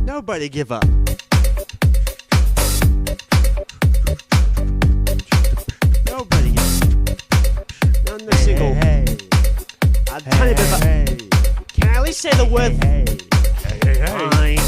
Nobody give up. Nobody give up. Not a single. A tiny bit of a. Can I at least say the word? Fine.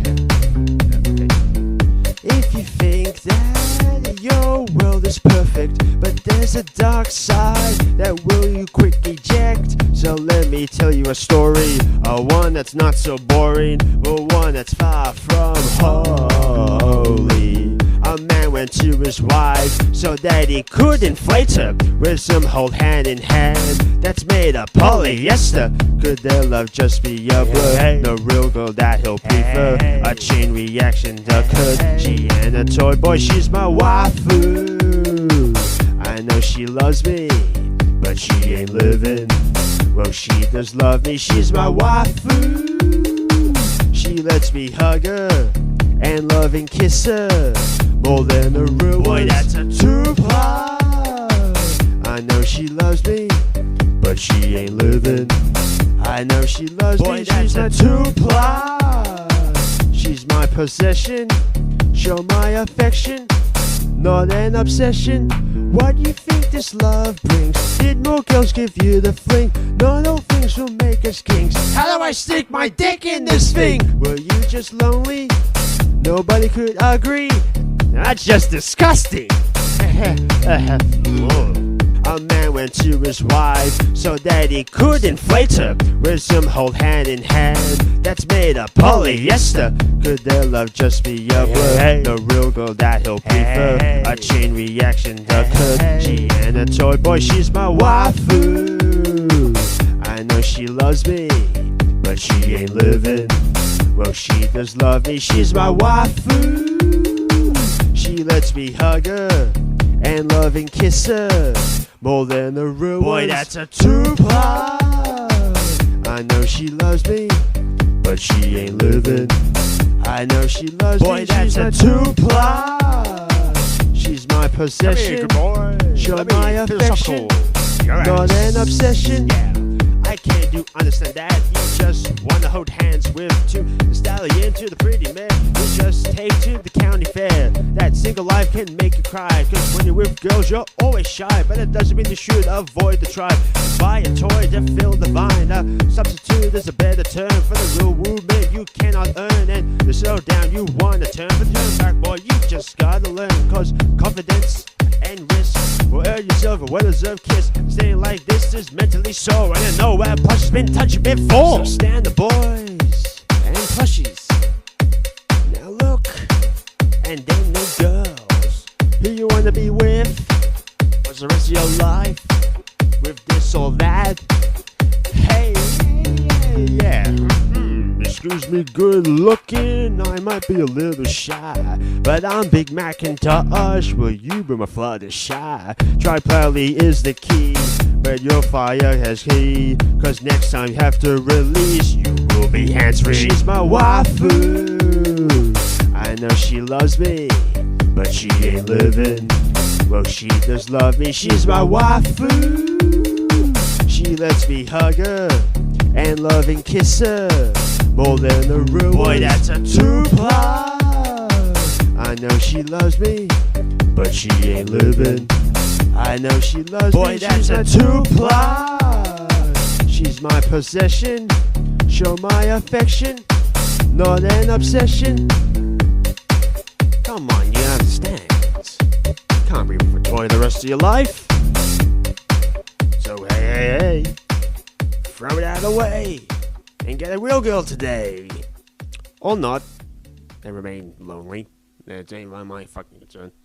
If you think that your world is perfect, but there's a dark side that will you quick eject. So let me tell you a story, one that's not so boring, but one that's far from holy. A man went to his wife so that he could inflate her with some hold hand in hand that's made of polyester. Could their love just be a blur? No real girl that he'll prefer. A chain reaction occurred. She and a toy boy, she's my waifu. I know she loves me, but she ain't living. Well, she does love me, she's my waifu. She lets me hug her and love and kiss her more than a real boy, that's a 2+. I know she loves me, but she ain't living. I know she loves me, she's a 2+. She's my possession, show my affection, not an obsession. What do you think this love brings? Did more girls give you the fling? Not all things will make us kings. How do I stick my dick in this thing? Were you just lonely? Nobody could agree. That's just disgusting. A man went to his wife so that he could inflate her with some hold hand in hand that's made of polyester. Could their love just be a blur? No real girl that he'll prefer. A chain reaction occurred. She and a toy boy, she's my waifu. I know she loves me, but she ain't living. Well, she does love me, she's my waifu. She lets me hug her and love and kiss her more than a real boy, that's a 2+. I know she loves me, but she ain't living. I know she loves me, she's a 2+. She's my possession, show my affection, not an obsession. I can't do understand that. You just wanna hold hands with two, the stallion to the pretty man. You just take to the county fair. That single life can make you cry, cause when you're with girls you're always shy. But it doesn't mean you should avoid the tribe. Buy a toy to fill the vine. Substitute is a better term for the real movement you cannot earn. And to slow down you wanna turn, but turn back boy, you just gotta learn. Cause confidence and risk will earn yourself a well-deserved kiss. Staying like this is mentally sore, and I know where plush has been touched before. So stand the boys and plushies. Now look, and then the girls who you wanna be with. What's the rest of your life with this or that? Hey, yeah. Excuse me, good looking, I might be a little shy, but I'm Big Macintosh, will you be my Fluttershy? Triply is the key, but your fire has key, cause next time you have to release, you will be hands-free. She's my waifu, I know she loves me, but she ain't living. Well, she does love me, she's my waifu. She lets me hug her and love and kiss her more than a real boy, that's a 2+. I know she loves me, but she ain't living. I know she loves me, that's a 2+. She's my possession, show my affection, not an obsession. Come on, you understand. Can't be with a toy the rest of your life. So hey, throw it out of the way and get a real girl today. Or not, and remain lonely. It ain't my fucking concern.